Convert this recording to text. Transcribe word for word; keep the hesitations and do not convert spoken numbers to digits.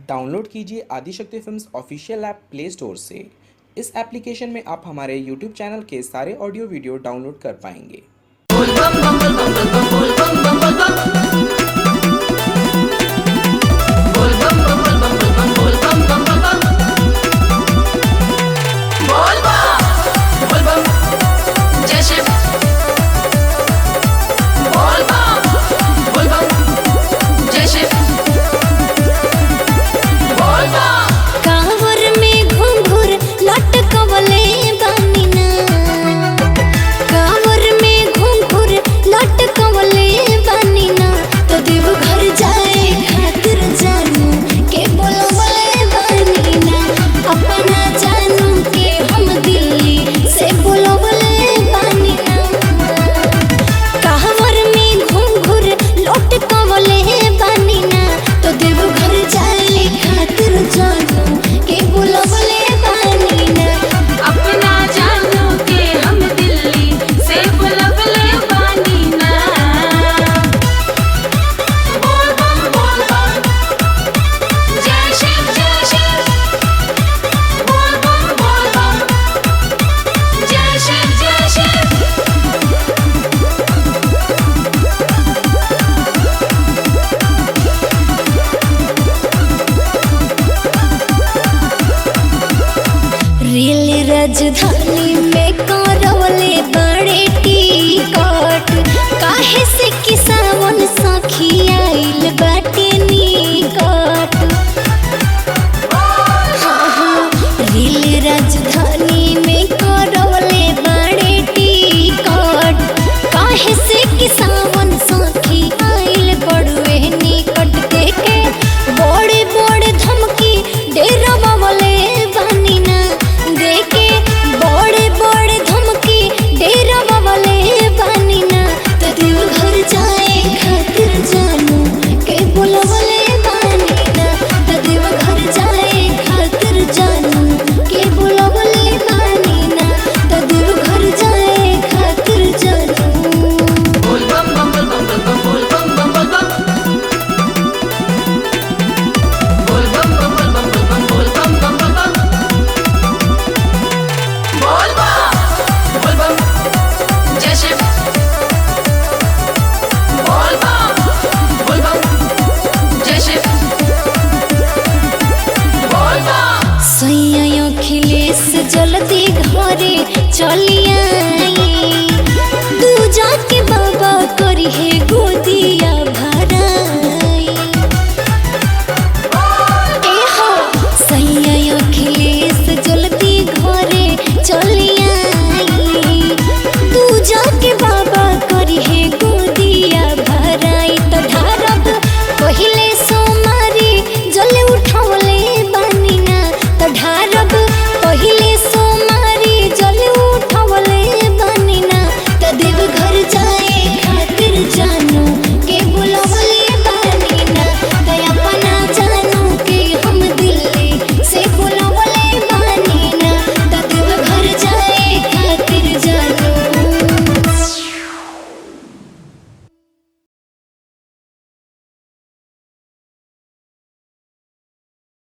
Download कीजिए Adishakti films official app play store से। इस एप्लीकेशन में आप हमारे यूट्यूब चैनल के सारे ऑडियो वीडियो डाउनलोड कर पाएंगे। बोल बम बम बोल बम बम बोल बम बम बोल बम बोल बम बोल बम बोल बम बोल बम बम बोल बम बोल बम बोल बम जय शिव बोल बम बोल बम जय शिव बोल बम कांवर में घुंघरू लटकवले बानी ना, कांवर में घुंघरू लटकवले बानी ना, तो देवघर जाए खातिर जानू के बोलवले बानी ना, अपना जानू के हम दिल्ली से बोलवले बानी ना। कांवर में घुंघरू लटकवले बानी ना, तो देवघर जाए खातिर जानू के बोलवले बानी ना। अपना जानू के हम दिल्ली से बुलबुले बानी ना। बोल बम बोल बम जय शिव जय शिव बोल बम बोल बम जय शिव जय शिव रेल राजधानी में करवले बड़े टिकट, काहे से किस